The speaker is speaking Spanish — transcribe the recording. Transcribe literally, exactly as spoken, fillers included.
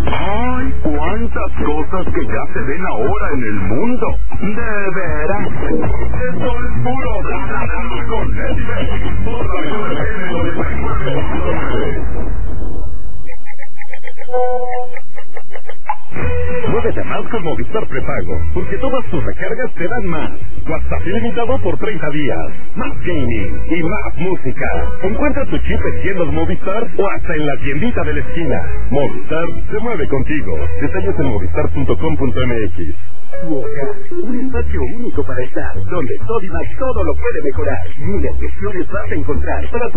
¡Ay, cuántas cosas que ya se ven ahora en el mundo! ¡De veras! ¡Esto es puro bla bla bla con Netflix! ¡Por Radio F M noventa y nueve punto nueve! Muévete más con Movistar Prepago, porque todas tus recargas te dan más. WhatsApp ilimitado por treinta días, más gaming y más música. Encuentra tu chip en tiendas Movistar o hasta en la tiendita de la esquina. Movistar se mueve contigo. Detalles en movistar punto com punto m x. Tu hogar, un espacio único para estar, donde Sodimac todo lo puede mejorar. Miles de opciones vas a encontrar para